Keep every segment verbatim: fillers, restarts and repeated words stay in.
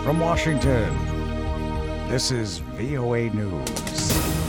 From Washington, this is V O A News.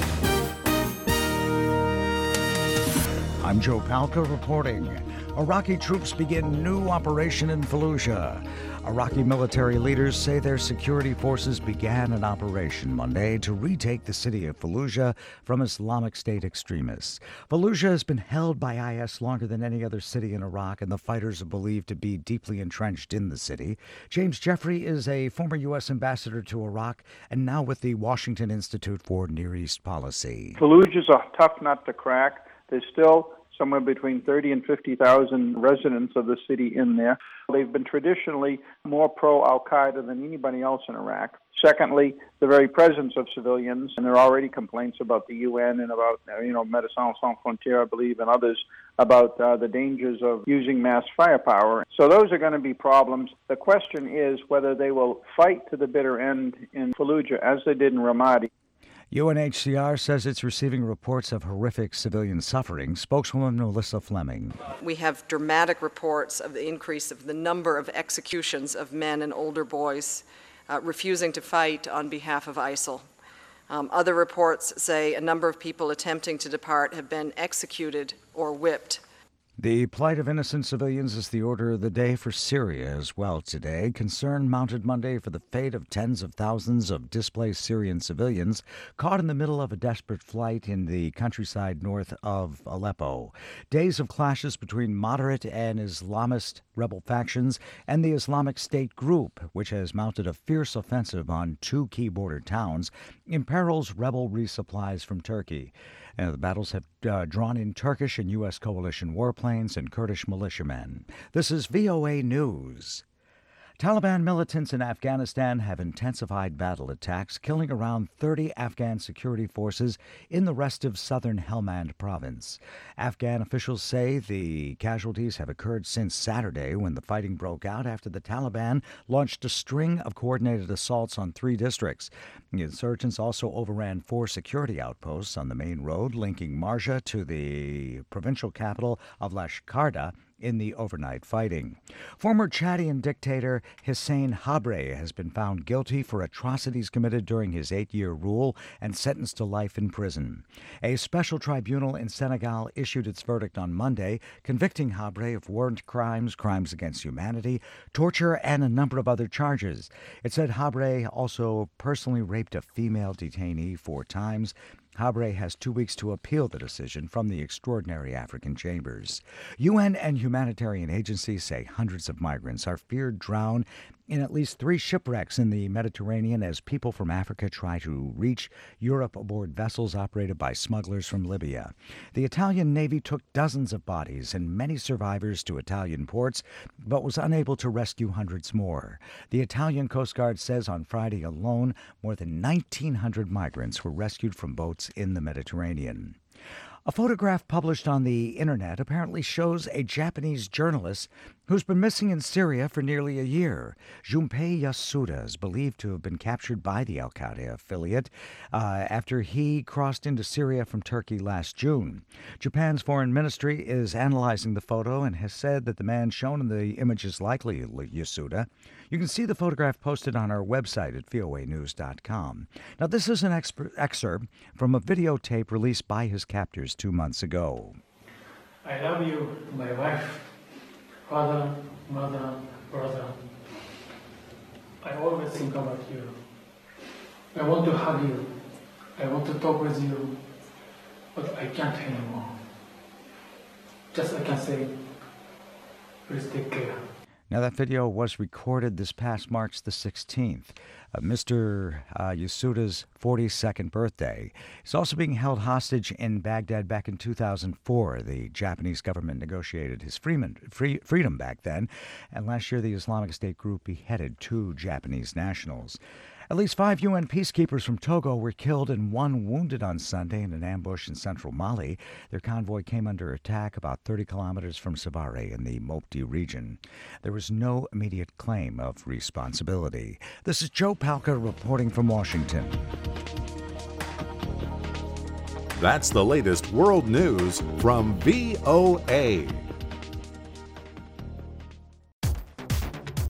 I'm Joe Palca reporting. Iraqi troops begin new operation in Fallujah. Iraqi military leaders say their security forces began an operation Monday to retake the city of Fallujah from Islamic State extremists. Fallujah has been held by I S longer than any other city in Iraq, and the fighters are believed to be deeply entrenched in the city. James Jeffrey is a former U S ambassador to Iraq and now with the Washington Institute for Near East Policy. Fallujah's a tough nut to crack. There's still somewhere between thirty and fifty thousand residents of the city in there. They've been traditionally more pro-Al-Qaeda than anybody else in Iraq. Secondly, the very presence of civilians, and there are already complaints about the U N and about, you know, Médecins Sans Frontières, I believe, and others about uh, the dangers of using mass firepower. So those are going to be problems. The question is whether they will fight to the bitter end in Fallujah, as they did in Ramadi. U N H C R says it's receiving reports of horrific civilian suffering. Spokeswoman Melissa Fleming. We have dramatic reports of the increase of the number of executions of men and older boys uh, refusing to fight on behalf of ISIL. Um, other reports say a number of people attempting to depart have been executed or whipped. The plight of innocent civilians is the order of the day for Syria as well today. Concern mounted Monday for the fate of tens of thousands of displaced Syrian civilians caught in the middle of a desperate flight in the countryside north of Aleppo. Days of clashes between moderate and Islamist rebel factions and the Islamic State group, which has mounted a fierce offensive on two key border towns, imperils rebel resupplies from Turkey. Uh, the battles have uh, drawn in Turkish and U S coalition warplanes and Kurdish militiamen. This is V O A News. Taliban militants in Afghanistan have intensified battle attacks, killing around thirty Afghan security forces in the rest of southern Helmand province. Afghan officials say the casualties have occurred since Saturday, when the fighting broke out after the Taliban launched a string of coordinated assaults on three districts. The insurgents also overran four security outposts on the main road linking Marja to the provincial capital of Lashkargah in the overnight fighting. Former Chadian dictator Hissène Habré has been found guilty for atrocities committed during his eight-year rule and sentenced to life in prison. A special tribunal in Senegal issued its verdict on Monday, convicting Habré of war crimes, crimes against humanity, torture, and a number of other charges. It said Habré also personally raped a female detainee four times. Habré has two weeks to appeal the decision from the Extraordinary African Chambers. U N and humanitarian agencies say hundreds of migrants are feared drown in at least three shipwrecks in the Mediterranean as people from Africa try to reach Europe aboard vessels operated by smugglers from Libya. The Italian Navy took dozens of bodies and many survivors to Italian ports, but was unable to rescue hundreds more. The Italian Coast Guard says on Friday alone, more than nineteen hundred migrants were rescued from boats in the Mediterranean. A photograph published on the internet apparently shows a Japanese journalist who's been missing in Syria for nearly a year. Junpei Yasuda is believed to have been captured by the al-Qaeda affiliate uh, after he crossed into Syria from Turkey last June. Japan's foreign ministry is analyzing the photo and has said that the man shown in the image is likely Yasuda. You can see the photograph posted on our website at V O A news dot com. Now, this is an exp- excerpt from a videotape released by his captors two months ago. I love you, my wife, father, mother, brother. I always think about you. I want to hug you. I want to talk with you, but I can't anymore. Just I can say, please take care. Now, that video was recorded this past March the sixteenth, uh, Mister Uh, Yasuda's forty-second birthday. He's also being held hostage in Baghdad back in two thousand four. The Japanese government negotiated his freeman, free, freedom back then, and last year the Islamic State group beheaded two Japanese nationals. At least five U N peacekeepers from Togo were killed and one wounded on Sunday in an ambush in central Mali. Their convoy came under attack about thirty kilometers from Savare in the Mopti region. There was no immediate claim of responsibility. This is Joe Palca reporting from Washington. That's the latest world news from V O A.